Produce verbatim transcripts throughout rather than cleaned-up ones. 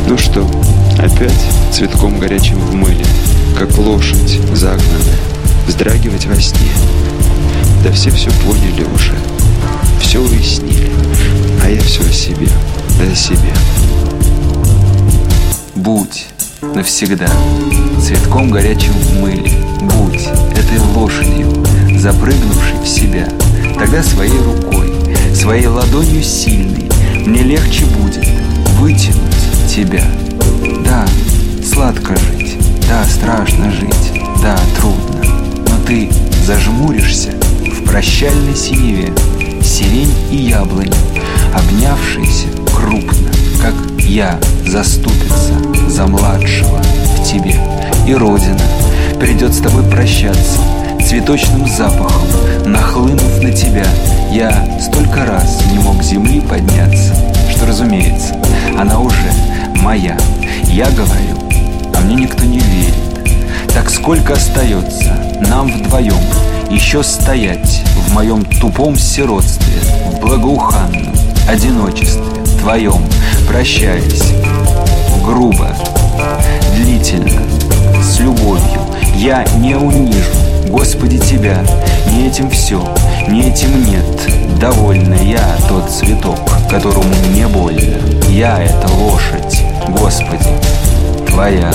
Ну что, опять цветком горячим в мыле, как лошадь загнанная, вздрагивать во сне? Да все все поняли уже, все уяснили, а я все о себе, да о себе. Будь навсегда цветком горячим в мыле, будь этой лошадью, запрыгнувшей в себя. Тогда своей рукой, своей ладонью сильной мне легче будет вытянуть тебя. Да, сладко жить, да, страшно жить, да, трудно, но ты зажмуришься в прощальной синеве, сирень и яблони, обнявшиеся крупно, как я, заступится за младшего в тебе. И Родина придет с тобой прощаться цветочным запахом, нахлынув на тебя. Я столько раз не мог с земли подняться, что, разумеется, она уже моя. Я говорю, а мне никто не верит. Так сколько остается нам вдвоем еще стоять в моем тупом сиротстве, в благоуханном одиночестве твоем, прощаясь грубо, длительно, с любовью. Я не унижу, Господи, тебя. Не этим все, не этим нет. Довольно я тот цветок, которому не больно. Я — это лошадь, Господи, твоя.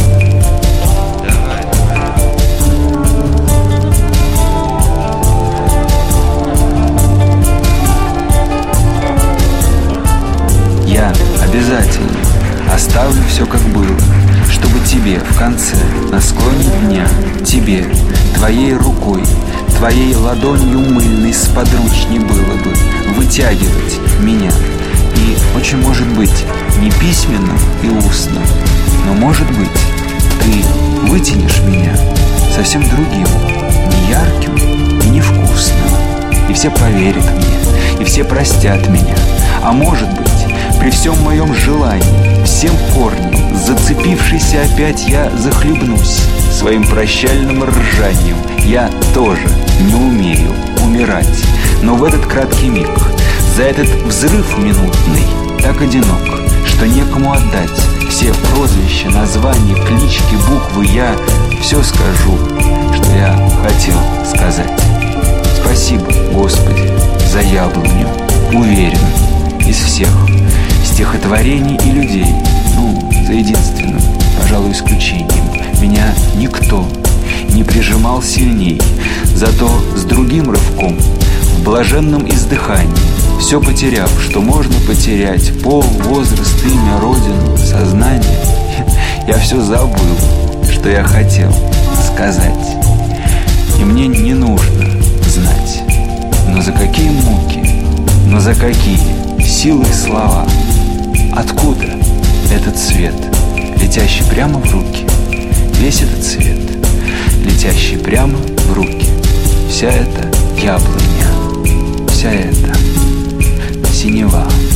Я обязательно оставлю все как было, чтобы тебе в конце, на склоне дня, тебе, твоей рукой, твоей ладонью мыльной сподручней было бы вытягивать меня. И очень может быть не письменным и устным, но может быть ты вытянешь меня совсем другим, не ярким и невкусным. И все поверят мне, и все простят меня. А может быть, при всем моем желании, всем корнем, зацепившийся опять, я захлебнусь своим прощальным ржанием. Я тоже не умею умирать, но в этот краткий миг, за этот взрыв минутный, так одинок, что некому отдать все прозвища, названия, клички, буквы. Я все скажу, что я хотел сказать. Спасибо, Господи, за яблоню, уверен, из всех стихотворений и людей, ну, за единственным, пожалуй, исключением, меня никто не прижимал сильней. Зато с другим рывком, в блаженном издыхании, все потеряв, что можно потерять, пол, возраст, имя, родину, сознание, я все забыл, что я хотел сказать. И мне не нужно знать, но за какие муки, но за какие силы слова, откуда этот цвет, летящий прямо в руки, весь этот цвет, летящий прямо в руки, вся эта яблоня, вся эта синева.